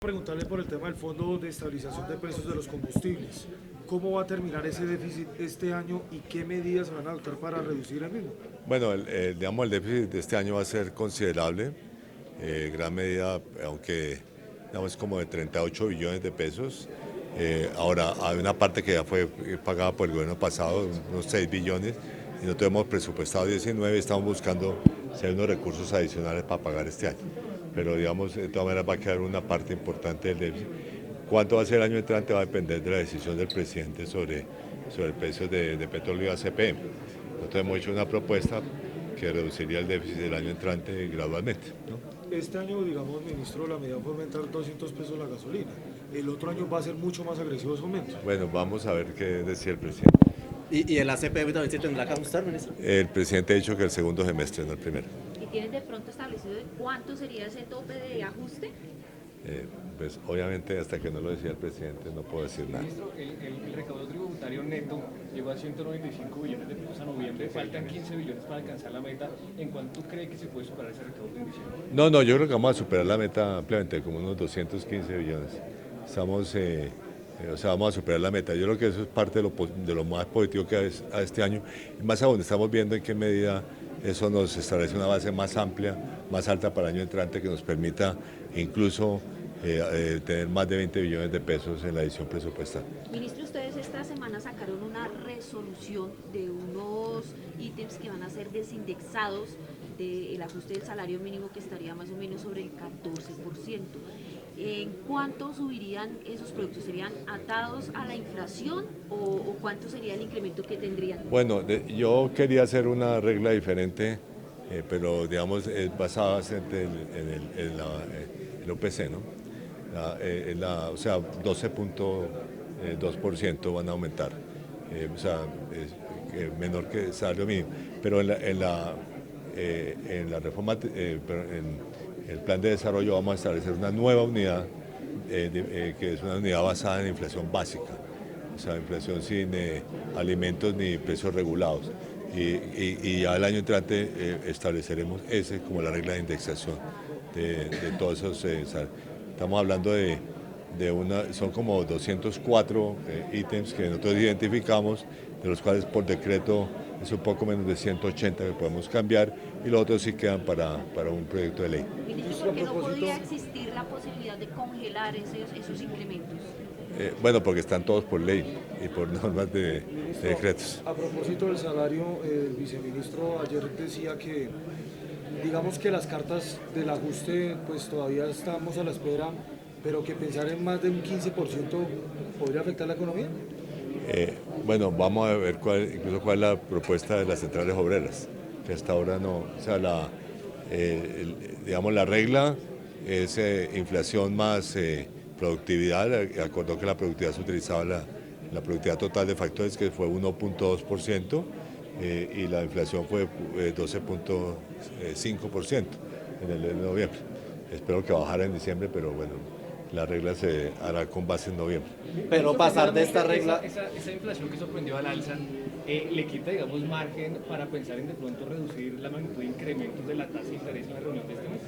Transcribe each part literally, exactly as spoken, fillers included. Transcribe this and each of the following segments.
Preguntarle por el tema del Fondo de Estabilización de Precios de los Combustibles. ¿Cómo va a terminar ese déficit este año y qué medidas se van a adoptar para reducir el mismo? Bueno, el, el, digamos, el déficit de este año va a ser considerable, eh, gran medida, aunque digamos como de treinta y ocho billones de pesos. Eh, ahora, hay una parte que ya fue pagada por el gobierno pasado, unos seis billones, y nosotros hemos presupuestado diecinueve, estamos buscando si hay unos recursos adicionales para pagar este año. Pero digamos, de todas maneras va a quedar una parte importante del déficit. ¿Cuánto va a ser el año entrante? Va a depender de la decisión del presidente sobre, sobre el precio de, de petróleo y A C P. Nosotros hemos hecho una propuesta que reduciría el déficit del año entrante gradualmente, ¿no? Este año, digamos, ministro, la medida fue aumentar doscientos pesos la gasolina. El otro año va a ser mucho más agresivo ese aumento. Bueno, vamos a ver qué decía el presidente. ¿Y, y el A C P también se tendrá que ajustar, ministro? El presidente ha dicho que el segundo semestre, no el primero. ¿Y tienen de pronto establecido de cuánto sería ese tope de ajuste? Eh, pues obviamente hasta que no lo decía el presidente no puedo decir nada. Ministro, el, el, el recaudo tributario neto llegó a ciento noventa y cinco billones de pesos a noviembre, faltan quince billones para alcanzar la meta. ¿En cuánto cree que se puede superar ese recaudo en diciembre? No, no, yo creo que vamos a superar la meta ampliamente, como unos doscientos quince billones. Estamos, eh, eh, o sea, vamos a superar la meta. Yo creo que eso es parte de lo, de lo más positivo que hay a este año. Y más aún, estamos viendo en qué medida eso nos establece una base más amplia, más alta para el año entrante, que nos permita incluso eh, eh, tener más de veinte billones de pesos en la edición presupuestal. Ministro, ustedes esta semana sacaron una resolución de unos ítems que van a ser desindexados del ajuste del salario mínimo, que estaría más o menos sobre el catorce por ciento. ¿En cuánto subirían esos productos? ¿Serían atados a la inflación o, o cuánto sería el incremento que tendrían? Bueno, de, yo quería hacer una regla diferente, eh, pero digamos es basada en el, en el, en la, en el O P C, ¿no? La, eh, la, o sea, doce punto dos por ciento van a aumentar, eh, o sea, es, eh, menor que el salario mínimo. Pero en la, en la, eh, en la reforma, eh, en el plan de desarrollo vamos a establecer una nueva unidad, eh, de, eh, que es una unidad basada en inflación básica, o sea, inflación sin eh, alimentos ni precios regulados. Y, y, y ya el año entrante eh, estableceremos ese como la regla de indexación de, de todos esos eh, salarios. Estamos hablando de, de una, son como doscientos cuatro eh, ítems que nosotros identificamos, de los cuales por decreto es un poco menos de ciento ochenta que podemos cambiar, y los otros sí quedan para, para un proyecto de ley. Ministro, ¿por qué no podría existir la posibilidad de congelar esos, esos incrementos? Eh, bueno, porque están todos por ley y por normas de, Ministro, de decretos. a propósito del salario, eh, el viceministro ayer decía que, digamos que las cartas del ajuste, pues todavía estamos a la espera, pero que pensar en más de un quince por ciento podría afectar la economía. Eh, bueno, vamos a ver cuál, incluso cuál es la propuesta de las centrales obreras, que hasta ahora no, o sea, la, eh, el, digamos, la regla es eh, inflación más eh, productividad. Acordó que la productividad se utilizaba la, la productividad total de factores, que fue uno punto dos por ciento, eh, y la inflación fue eh, doce punto cinco por ciento en el de noviembre. Espero que bajara en diciembre, pero bueno, la regla se hará con base en noviembre. Pero pasar de esta regla... Esa, esa, esa inflación que sorprendió al alza, eh, ¿le quita, digamos, margen para pensar en de pronto reducir la magnitud de incrementos de la tasa de interés en la reunión de este mes?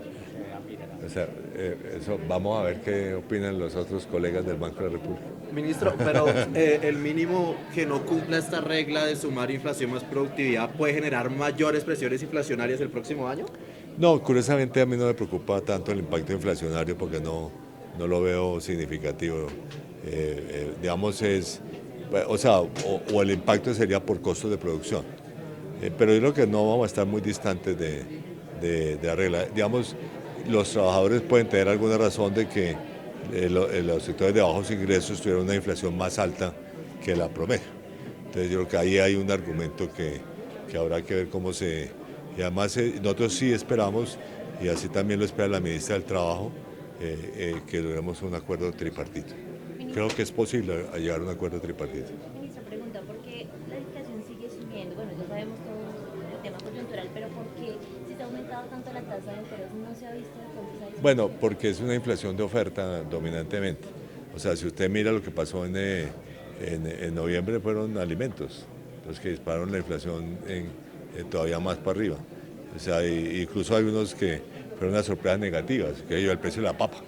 O sea, eh, eso, vamos a ver qué opinan los otros colegas del Banco de la República. Ministro, pero eh, el mínimo que no cumpla esta regla de sumar inflación más productividad puede generar mayores presiones inflacionarias el próximo año. No, curiosamente a mí no me preocupa tanto el impacto inflacionario porque no, no lo veo significativo. Eh, eh, digamos, es, o sea, o, o el impacto sería por costos de producción. Eh, pero yo creo que no vamos a estar muy distantes de, de, de la regla. Digamos, los trabajadores pueden tener alguna razón de que eh, lo, eh, los sectores de bajos ingresos tuvieran una inflación más alta que la promedio. Entonces yo creo que ahí hay un argumento que, que habrá que ver cómo se... Y además eh, nosotros sí esperamos, y así también lo espera la ministra del Trabajo, eh, eh, que logremos un acuerdo tripartito. Creo que es posible llegar a un acuerdo tripartito. Ministro, pregunta, ¿por qué la inflación sigue subiendo? Bueno, ya sabemos todo el tema coyuntural, pero ¿por qué si se ha aumentado tanto la tasa de interés no se ha visto de pronto esa disminución? Bueno, porque es una inflación de oferta dominantemente. O sea, si usted mira lo que pasó en, eh, en, en noviembre, fueron alimentos los que dispararon la inflación en, en todavía más para arriba. O sea, y, incluso hay unos que fueron unas sorpresas negativas, que yo el precio de la papa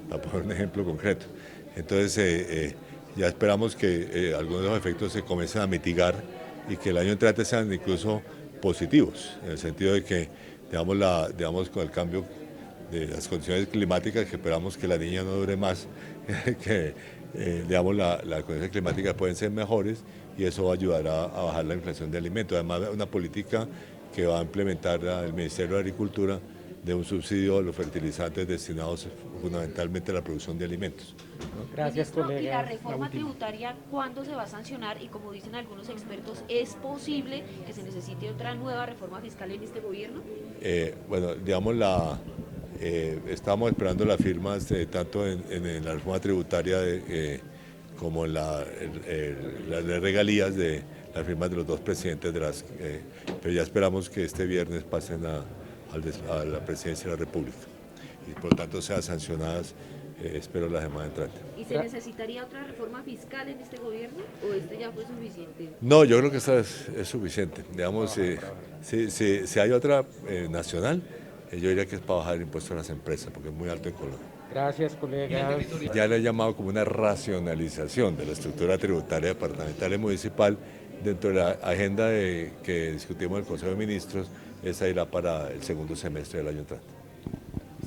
para poner un ejemplo concreto. Entonces, eh, eh, ya esperamos que eh, algunos de los efectos se comiencen a mitigar y que el año entrante sean incluso positivos, en el sentido de que, digamos, la, digamos con el cambio de las condiciones climáticas, que esperamos que la niña no dure más, que eh, digamos, la, las condiciones climáticas pueden ser mejores y eso va a ayudar a, a bajar la inflación de alimentos. Además, una política que va a implementar el Ministerio de Agricultura de un subsidio a los fertilizantes destinados fundamentalmente a la producción de alimentos. Gracias, Ministro, colega. ¿y la reforma tributaria cuándo se va a sancionar? Y como dicen algunos expertos, ¿es posible que se necesite otra nueva reforma fiscal en este gobierno? Eh, bueno, digamos, la, eh, estamos esperando las firmas eh, tanto en, en, en la reforma tributaria de, eh, como en la, el, el, las de regalías de las firmas de los dos presidentes de las, eh, pero ya esperamos que este viernes pasen a, a la presidencia de la República y por lo tanto sean sancionadas, eh, espero la semana entrante. ¿Y se necesitaría otra reforma fiscal en este gobierno o este ya fue suficiente? No, yo creo que esta es, es suficiente. Digamos, eh, si, si, si hay otra eh, nacional, eh, yo diría que es para bajar el impuesto a las empresas porque es muy alto en Colombia. Gracias, colegas. Ya le he llamado como una racionalización de la estructura tributaria departamental y municipal dentro de la agenda de, que discutimos en el Consejo de Ministros. Esa irá para el segundo semestre del año entrante.